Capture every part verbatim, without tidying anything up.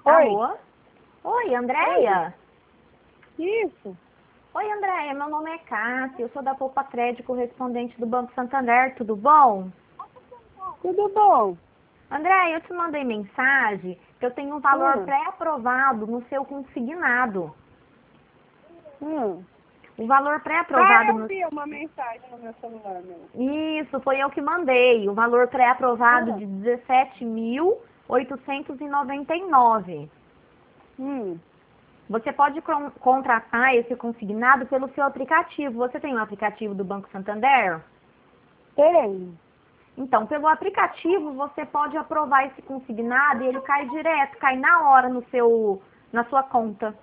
Oi. Alô? Oi, Andréia? Isso. Oi, Andréia, meu nome é Cássia, eu sou da Poupa Crédito, correspondente do Banco Santander, tudo bom? Tudo bom? Andréia, eu te mandei mensagem que eu tenho um valor Hum. pré-aprovado no seu consignado. Hum. O valor Ah, pré-aprovado eu no... vi uma mensagem no meu celular, meu. Isso, foi eu que mandei. O valor pré-aprovado Hum. de dezessete mil oitocentos e noventa e nove. Hum. Você pode con- contratar esse consignado pelo seu aplicativo. Você tem um aplicativo do Banco Santander? Tem. Então, pelo aplicativo, você pode aprovar esse consignado e ele cai direto, cai na hora no seu, na sua conta.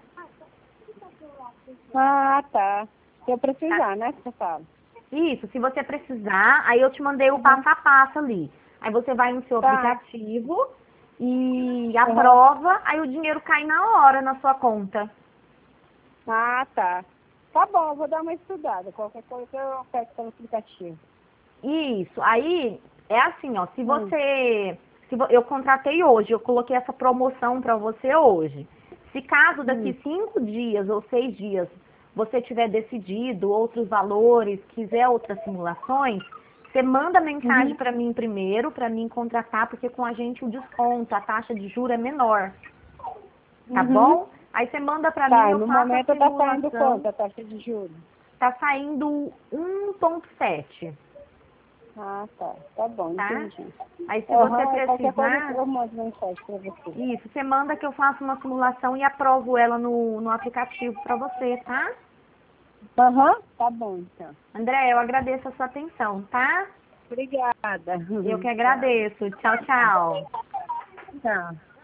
Ah, tá. Se eu Tá? precisar, né, que você fala? Isso, se você precisar, aí eu te mandei o Uhum. passo a passo ali. Aí você vai no seu Tá. aplicativo e Uhum. aprova, aí o dinheiro cai na hora na sua conta. Ah, tá. Tá bom, eu vou dar uma estudada. Qualquer coisa eu peço pelo aplicativo. Isso, aí é assim, ó, se Hum. você, se vo- eu contratei hoje, eu coloquei essa promoção para você hoje. Se caso daqui Hum. cinco dias ou seis dias você tiver decidido outros valores, quiser outras simulações, você manda mensagem Uhum. para mim primeiro, para mim contratar, porque com a gente o desconto, a taxa de juros é menor, tá Uhum. bom? Aí você manda para mim, Tá, eu no faço a momento tá saindo simulação, quanto a taxa de juros? tá saindo um ponto sete, Ah, tá. Tá bom, tá? entendi. Aí se você Aham, qualquer coisa precisar, eu mando mensagem pra você. isso, você manda que eu faço uma simulação e aprovo ela no, no aplicativo para você, tá? Aham, tá bom então. André, eu agradeço a sua atenção, tá? Obrigada. Eu que Tchau. agradeço. Tchau, tchau. Tchau.